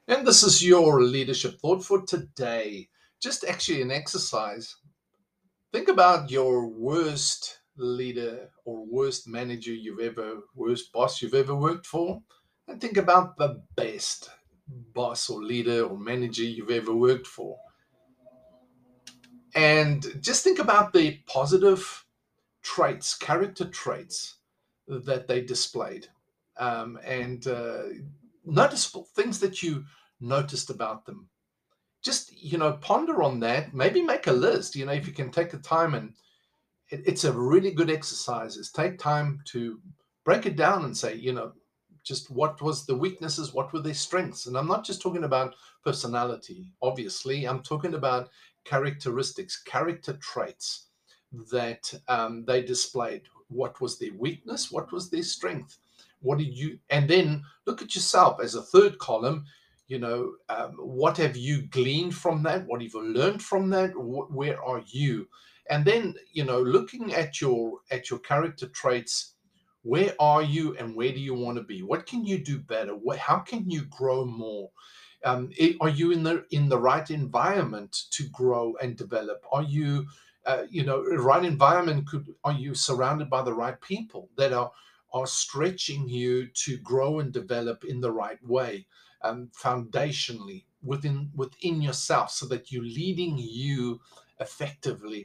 And this is your leadership thought for today. Just actually an exercise. Think about your worst leader or worst manager worst boss you've ever worked for. And think about the best boss or leader or manager you've ever worked for. And just think about the positive traits, character traits that they displayed. And noticeable things that you noticed about them. Just ponder on that, maybe make a list. If you can take the time, and it's a really good exercise, is take time to break it down and say, just what was the weaknesses, what were their strengths. And I'm not just talking about personality, obviously. I'm talking about characteristics, character traits that they displayed. What was their weakness, what was their strength, what did you, and then look at yourself as a third column. What have you gleaned from that? What have you learned from that? Where are you? And then, looking at your character traits, where are you and where do you want to be? What can you do better? How can you grow more? Are you in the right environment to grow and develop? Are you, right environment? Are you surrounded by the right people that are stretching you to grow and develop in the right way, foundationally within yourself, so that you're leading you effectively?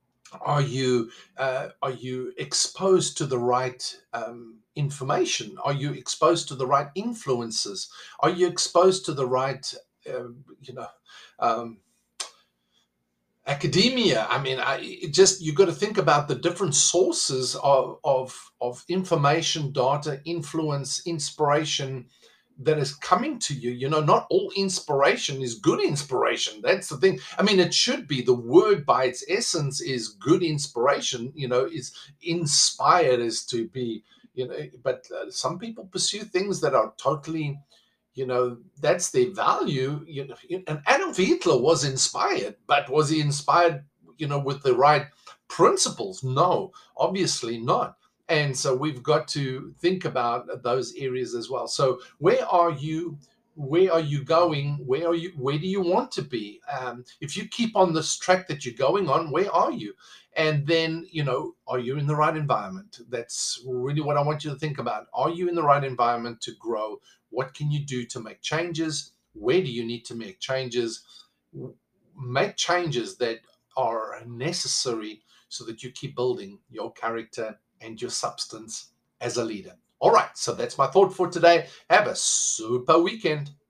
Are you exposed to the right information? Are you exposed to the right influences? Are you exposed to the right, uh, you know, um, academia? I mean, you got to think about the different sources of information, data, influence, inspiration that is coming to you. Not all inspiration is good inspiration. That's the thing. I mean, it should be. The word by its essence is good inspiration. Is inspired is to be. But some people pursue things that are totally, that's their value. And Adolf Hitler was inspired, but was he inspired, with the right principles? No, obviously not. And so we've got to think about those areas as well. So where are you? Where are you going? Where do you want to be? If you keep on this track that you're going on, where are you? And then, are you in the right environment? That's really what I want you to think about. Are you in the right environment to grow? What can you do to make changes? Where do you need to make changes? Make changes that are necessary so that you keep building your character and your substance as a leader. All right, so that's my thought for today. Have a super weekend.